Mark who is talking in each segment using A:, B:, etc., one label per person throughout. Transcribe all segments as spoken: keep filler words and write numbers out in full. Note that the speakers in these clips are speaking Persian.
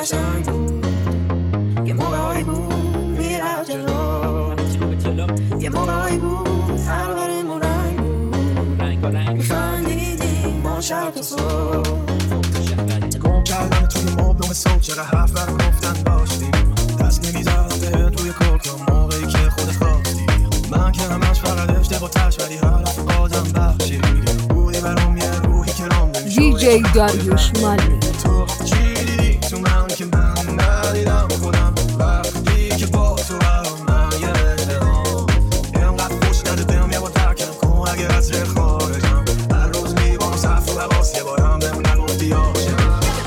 A: قشنگ بود، یه موقعی بود میرفت جلو، یه موقعی بود سرورمون رنگ بود، میخندیدیم ما شب تا صبح.
B: گم کردم توی مبلغ صبح، چقدر حرف برم گفتن داشتیم، دست نمیزدم بهت روی کوکا موقعی که خودت خواستی. من که همش فقط اشتباهش ولی حرف بازم بخشی بودی برام، یه روحی که رام نمیشه.
C: دی جی داریوش مالی
B: تو چی دیدی تو من که من ندیدم خودم، وقتی که با تو برام من یه اشتباه اینقدر خوش نده بهم یه بار ترکم کن اگه از ره خارجم. هر روز میبام صف و حواس، یه بارم بهم نگفتی عاشقم.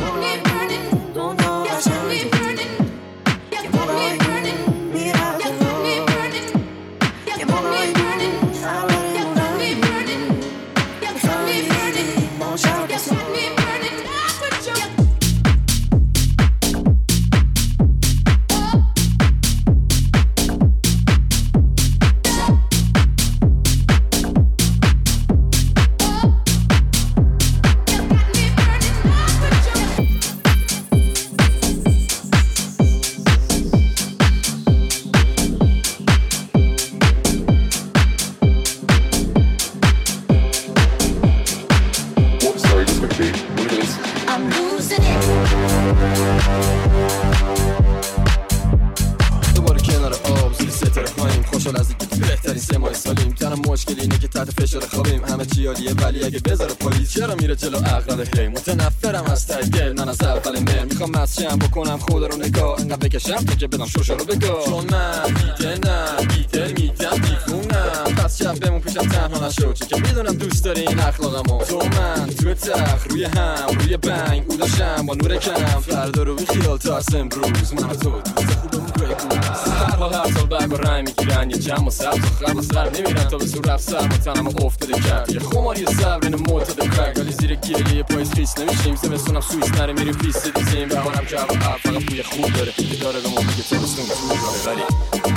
D: ولی اگه بذاره پلیس چرا میره جلو عقرب؟ هی متنفرم از ته دل، من از اول مهر میخوام مسجم بکنم خدا رو نگاه، انقدر بکشم تا که بدم شوشا رو بگاه. چون من دیده نه دیده میدم دیفونم، پس شب بمون پیشم تنها نشو، چون که میدونم دوست داری این اخلاقمو. تو من تو تخ روی هم روی بنگ او داشتم با نور کم، فردا رو بی خیال تا از امروز من و تو دوست خوبمون بگو. هر حال هر سال برگ و رنگ میگیرن یه جمع و سبز و خرب و سر نمیرن تا به سور رفت سر متنم افتاده کرد یه خماری سر بین معتاد کرد، ولی زیر گریه پاییز خیس نمیشیم. زمستونم سوئیس نره میریم پیست دیزیم، بهارم که هوا هر فقط بوی خوب داره که داره به ما میگه تابستون تو داره.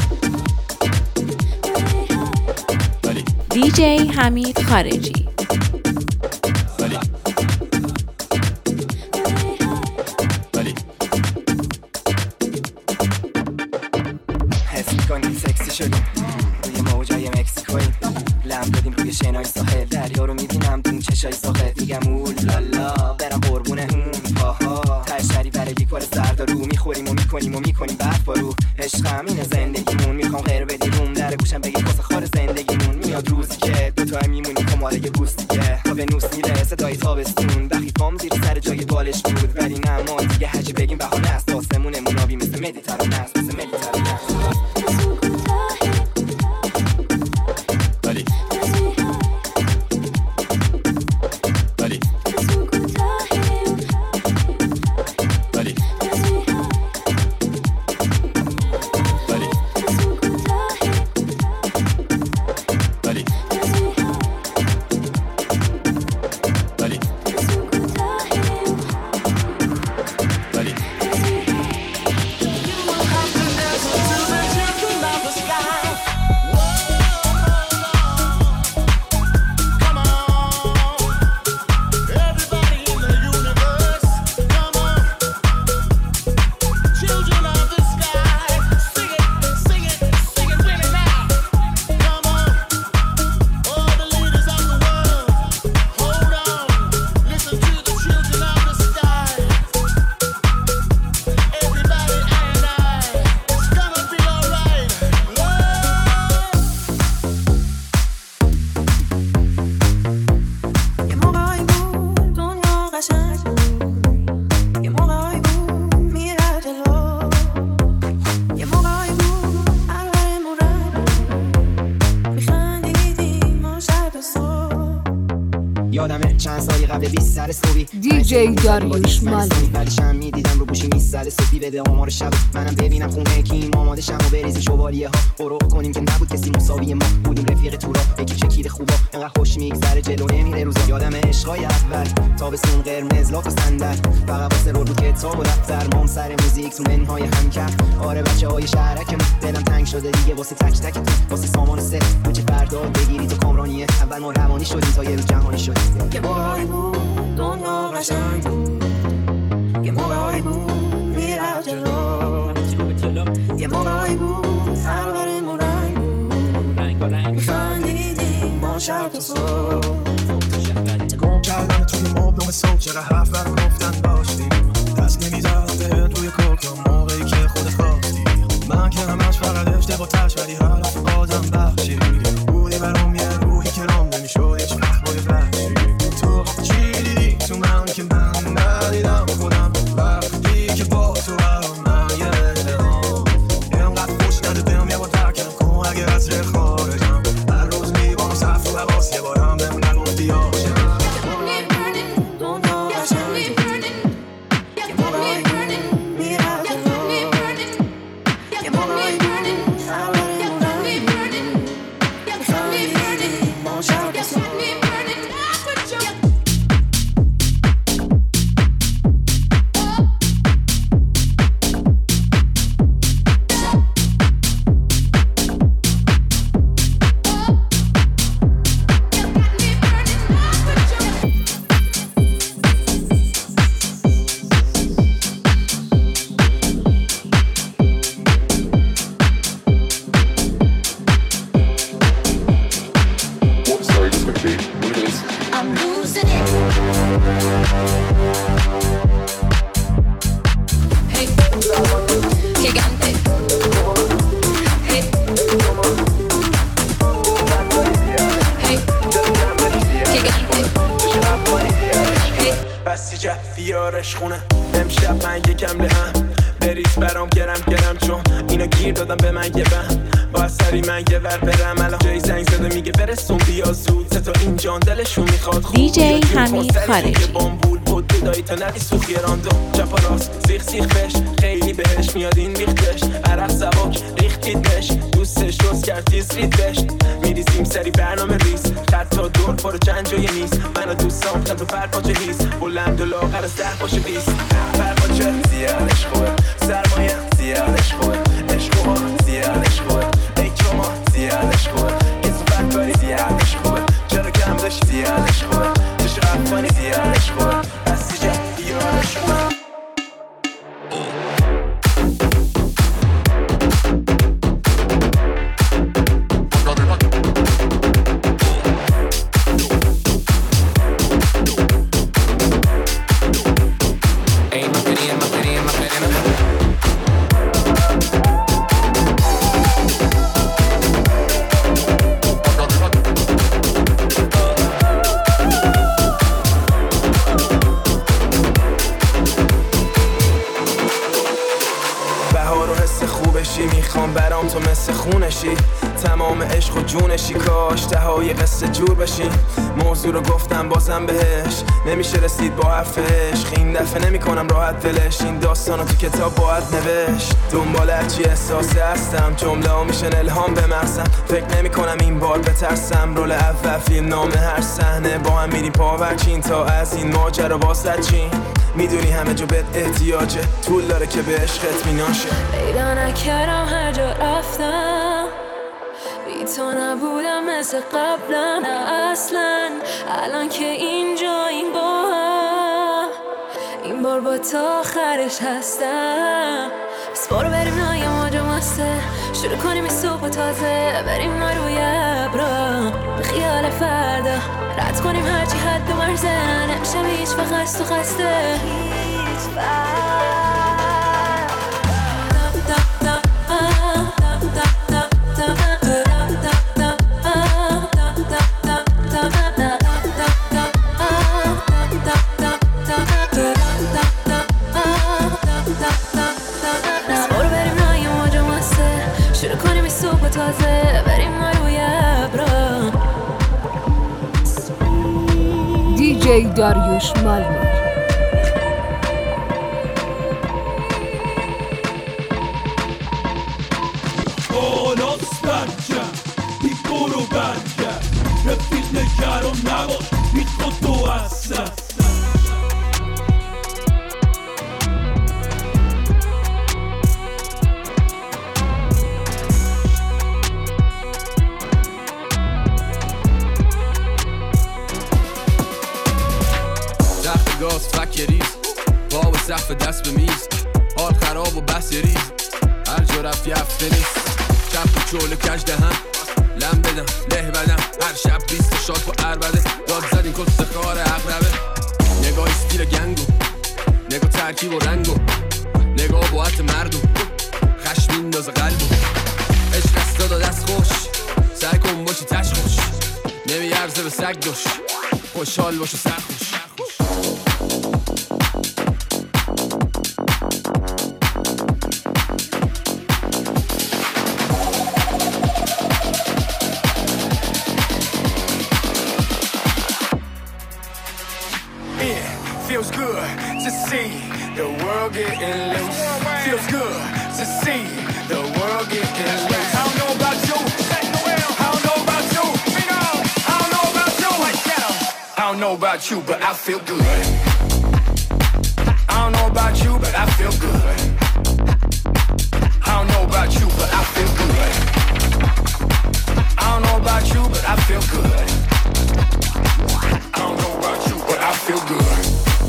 D: ولی
C: دی جی حمید خارجی
D: ولی ولی
E: حس میکنیم سکسی شدیم روی موجای مکسیکویی، لم دادیم روی شنای ساحل، دریا رو میبینم دون چشای ساخت، میگم اول لالا برم قربونه اون پاها، تشتری برای یک بار زرد رو میخوریم و میکنیم و میکنیم برف رو. عشقم اینه زندگیمون، میخوام غیر بدی روم در گوشم بگی واسه خار زندگیمون. میاد روزی که دوتا میمونیم کماله یه بوستیه، تا به نوس میره صدای تابستون، بخی پام زیر سر جای بالش بود، ولی نه ما دیگه هرچی بگیم بهانه است، آسمونمون آبی مثل مدیترانه است، مثل مدیترانه است.
D: ولی ولی ولی ولی ولی ولی
E: یادمه چند سالی قبل بیست سر صبحی
C: دی جی داریوش مالی،
E: ولی شم میدیدم رو گوشی نیست سر صبحی بده آمار شب، منم ببینم خونه کیم آماده شم و بریزی شوالیه ها، برو کنیم که نبود کسی مساوی ما، بودیم رفیق تو را یکی چکید خوبا، انقدر خوش میگذره جلو نمیره روزا. یادمه عشقای اول تابستون قرمز لاک و صندل، فقط واسه رو کتاب و دفتر، مام سر موزیک تو منهای هم کرد. آره بچهای شهرک دلم تنگ شده دیگه واسه تک تک تو، واسه سامان سه کوچه بردار بگیری تو کامرانیه، اول ما روانی شدیم تا یه روز جهانی شدیم.
A: یه موقعی بود دنیا قشنگ بود، یه موقعی بود میرفت موقعی بود پرورمون رنگ بود رنگ با رنگ میخندیدیم ما شب تا صبح
B: گم کردن توی مبلغ صبح چقدر حرف برم گفتن داشتیم دست نمیزد به توی کوکا موقعی که خودت خواستی من که همش فقط اشتباهش ولی هر حرف بازم بخشی بودی برام یه روحی که رام نمیشد هیچ وقت باید بخشی تو چی دیدی تو من که من ندیدم خودم وقتی که با تو برام من یه دلم اینقدر خوش ندیدم یه بار ترکم کن اگه از ره خارجم هر روز میبانم صف و لباس یه بارم بهم نگفتی عاشقم بیارش خونه امشب من یکم لهم بریز برام گرم گرم چون اینا گیر دادم به من یه بهم با سری من یه ور برم الان جای زنگ زده میگه برسون بیا زود تا این جان دلشون میخواد
C: دیجی حمید خارجی
B: بامبول بود بدایی تا ندی سوخی راندو چپ و راست سیخ سیخ بش خیلی بهش میاد این ریختش عرق سبک ریختید بش دوستش روز کرد تیز رید بش میریزیم سری برنامه ریز حتی دور پارو چند جای نیست منو دوستام خد و فرقاچه هیز بلند و لاغر از ده باشه بیست فرقاچه زیادش خوبه سرمایه زیادش خوبه عشق و زیادش خوبه ایکروما زیادش خوبه این صفت کاری زیادش خوبه چرا کم داشت زیادش خوبه چشو افغانی زیادش خوبه بسی جه بیارش خوبه میخوام برام تو مثل خونشی تمام عشق و جونشی کاش تهای قصه جور بشین موضوع رو گفتم بازم بهش نمیشه رسید با حرفش این دفعه نمی کنم راحت دلش این داستانو تو کتاب باید نوشت دنبال هرچی احساسه هستم جمله ها میشن الهام به مغزم فکر نمی کنم این بار بترسم رول اول فیلم نام هر صحنه با هم میریم پاورچین تا از این ماجرا واسه چین میدونی همه جا بهت احتیاجه طول داره که به عشقت میناشه
A: پیدا نکردم هر جا رفتم بی تو نبودم مثل قبلا نه اصلا الان که اینجا این با هم این بار با تا آخرش هستم بس برو بریم نای ماجا مسته شروع کنیم این صبح تازه بریم ما روی ابرا به خیال فردا رد کنیم هرچی حد و مرزه نمیشه هیچ وقت خست و خسته هیچ وقت تازه بریم ما روی ابرا
C: دیجی داریوش مالنی
F: خلاص برکن بی برو برکن رفیق نگران نباش بی خود تو هستن
D: گاز فکریز با و سقف دست به میز حال خراب و بس ریز هر جا رفتی هفته نیست چپ و چول کج دهن لم بدم له بدم هر شب بیست شاد با عربده داد زدین کست خار اقربه نگاه استیل گنگو نگاه ترکیب و رنگو نگاه باعت مردم خشم میندازه قلبو عشق است داد دست خوش سعی کن باشی تش خوش نمیارزه به سگ دوش خوشحال باش و سرخوش
B: Feels good to see the world getting loose. Feels good to see the world getting loose. I don't know about you, I don't know about you, I don't know about you. I don't know about you, but I feel good. I don't know about you, but I feel good. I don't know about you, but I feel good. I don't know about you, but I feel good. I don't know about you, but I feel good.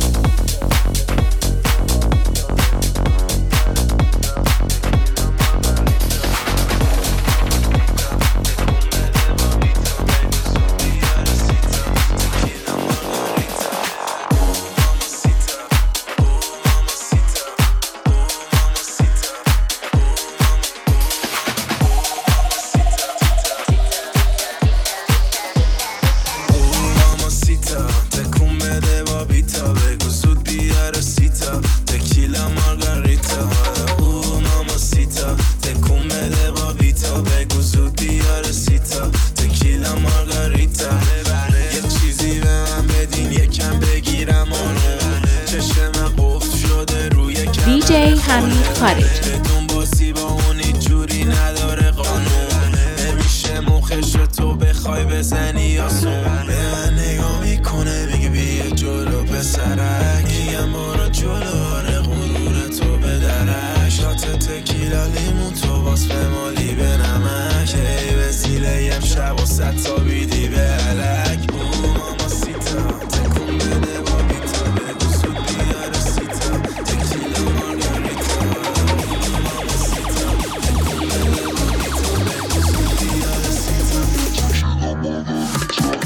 C: دیجی حمید خارجی
B: باسی با اونی جوری نداره قانون نمیشه مخش تو بخوای بزنی آسون به من نگاه میکنه میگه بیا جلو پسرک میگم برو جلو آره غرور تو به درک شات تکیلا لیمون تو باس به مالی به نمک ای وسیله یم شب و ست تا بیدی به علک او ماما سیتا تکون بده با بیتا بگو سود بیاره سیتا تکیلا مارگاریتا ماما سیتا تکون بده با بیتا بگو سود بیاره سیتا تکیلا مارگاریتا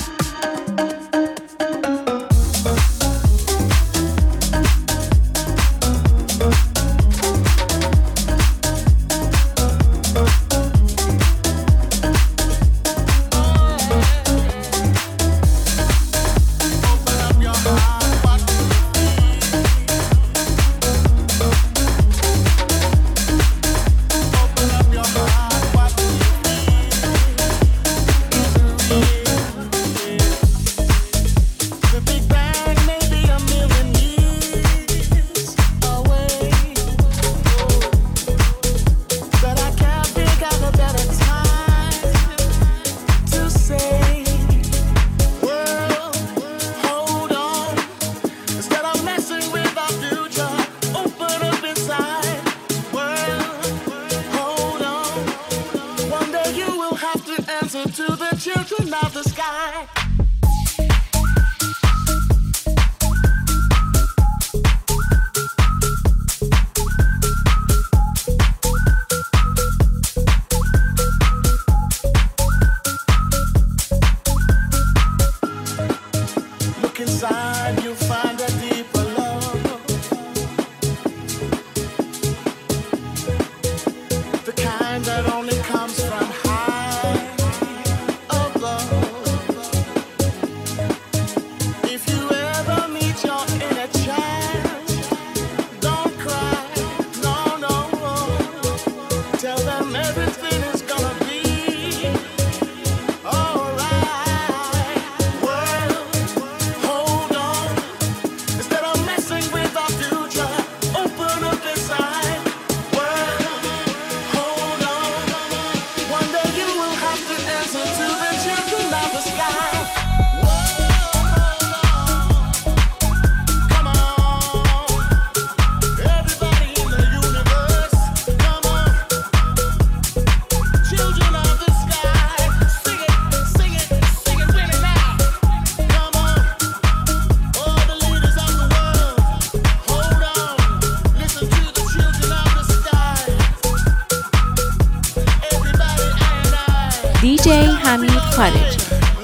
B: to the children of the sky. Look inside, you'll find a deeper love. The kind that only comes from high above.
C: جی حمید خارجی.